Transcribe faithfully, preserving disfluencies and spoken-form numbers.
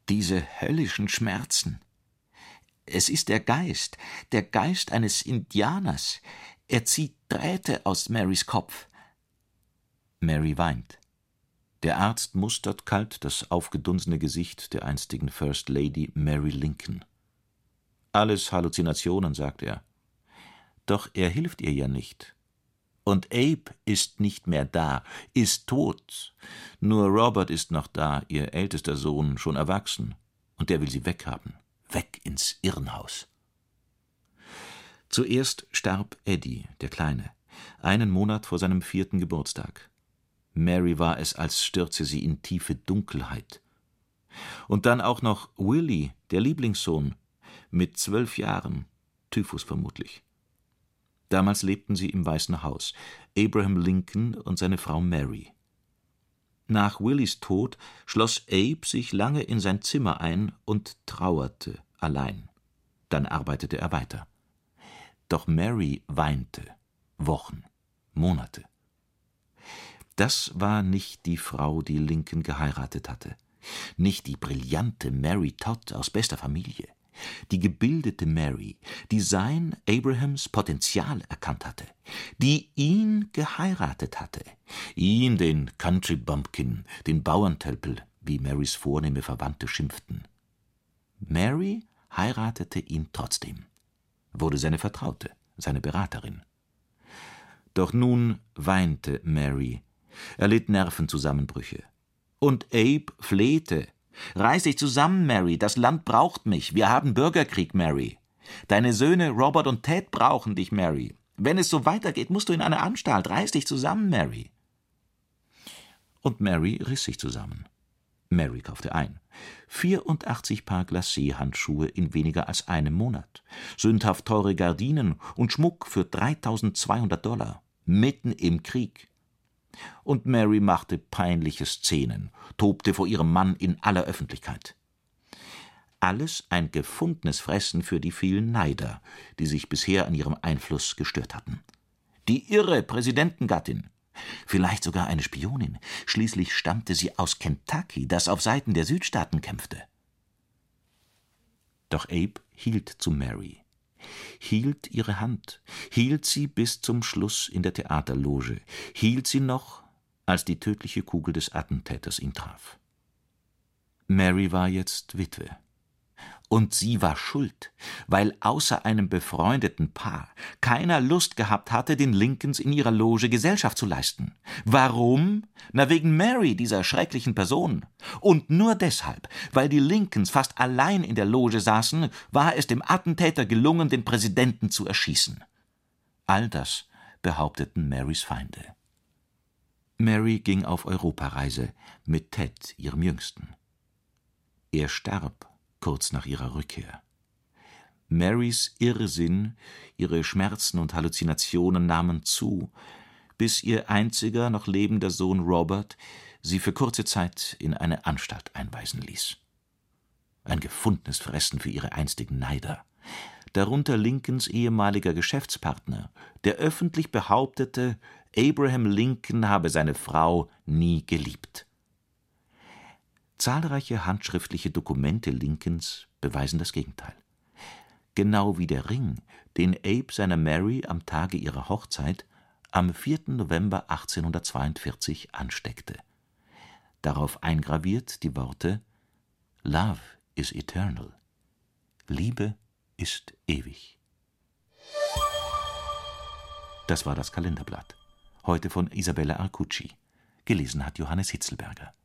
Diese höllischen Schmerzen. Es ist der Geist, der Geist eines Indianers. Er zieht Drähte aus Marys Kopf. Mary weint. Der Arzt mustert kalt das aufgedunsene Gesicht der einstigen First Lady Mary Lincoln. Alles Halluzinationen, sagt er. Doch er hilft ihr ja nicht. Und Abe ist nicht mehr da, ist tot. Nur Robert ist noch da, ihr ältester Sohn, schon erwachsen. Und der will sie weghaben. Weg ins Irrenhaus. Zuerst starb Eddie, der Kleine, einen Monat vor seinem vierten Geburtstag. Mary war es, als stürze sie in tiefe Dunkelheit. Und dann auch noch Willie, der Lieblingssohn, mit zwölf Jahren, Typhus vermutlich. Damals lebten sie im Weißen Haus, Abraham Lincoln und seine Frau Mary. Nach Willies Tod schloss Abe sich lange in sein Zimmer ein und trauerte allein. Dann arbeitete er weiter. Doch Mary weinte, Wochen, Monate. Das war nicht die Frau, die Lincoln geheiratet hatte, nicht die brillante Mary Todd aus bester Familie. Die gebildete Mary, die sein, Abrahams, Potenzial erkannt hatte, die ihn geheiratet hatte, ihn, den Country Bumpkin, den Bauerntölpel, wie Marys vornehme Verwandte schimpften. Mary heiratete ihn trotzdem, wurde seine Vertraute, seine Beraterin. Doch nun weinte Mary, erlitt Nervenzusammenbrüche. Und Abe flehte. »Reiß dich zusammen, Mary, das Land braucht mich. Wir haben Bürgerkrieg, Mary. Deine Söhne Robert und Ted brauchen dich, Mary. Wenn es so weitergeht, musst du in eine Anstalt. Reiß dich zusammen, Mary.« Und Mary riss sich zusammen. Mary kaufte ein. vierundachtzig Paar Glacé-Handschuhe in weniger als einem Monat. Sündhaft teure Gardinen und Schmuck für dreitausendzweihundert Dollar. Mitten im Krieg. Und Mary machte peinliche Szenen, tobte vor ihrem Mann in aller Öffentlichkeit. Alles ein gefundenes Fressen für die vielen Neider, die sich bisher an ihrem Einfluss gestört hatten. Die irre Präsidentengattin, vielleicht sogar eine Spionin, schließlich stammte sie aus Kentucky, das auf Seiten der Südstaaten kämpfte. Doch Abe hielt zu Mary, hielt ihre Hand, hielt sie bis zum Schluss in der Theaterloge, hielt sie noch, als die tödliche Kugel des Attentäters ihn traf. Mary war jetzt Witwe. Und sie war schuld, weil außer einem befreundeten Paar keiner Lust gehabt hatte, den Lincolns in ihrer Loge Gesellschaft zu leisten. Warum? Na, wegen Mary, dieser schrecklichen Person. Und nur deshalb, weil die Lincolns fast allein in der Loge saßen, war es dem Attentäter gelungen, den Präsidenten zu erschießen. All das behaupteten Marys Feinde. Mary ging auf Europareise mit Ted, ihrem Jüngsten. Er starb kurz nach ihrer Rückkehr. Marys Irrsinn, ihre Schmerzen und Halluzinationen nahmen zu, bis ihr einziger noch lebender Sohn Robert sie für kurze Zeit in eine Anstalt einweisen ließ. Ein gefundenes Fressen für ihre einstigen Neider. Darunter Lincolns ehemaliger Geschäftspartner, der öffentlich behauptete, Abraham Lincoln habe seine Frau nie geliebt. Zahlreiche handschriftliche Dokumente Lincolns beweisen das Gegenteil. Genau wie der Ring, den Abe seiner Mary am Tage ihrer Hochzeit am vierten November achtzehnhundertzweiundvierzig ansteckte. Darauf eingraviert die Worte »Love is eternal«. Liebe ist ewig. Das war das Kalenderblatt. Heute von Isabella Arcucci. Gelesen hat Johannes Hitzelberger.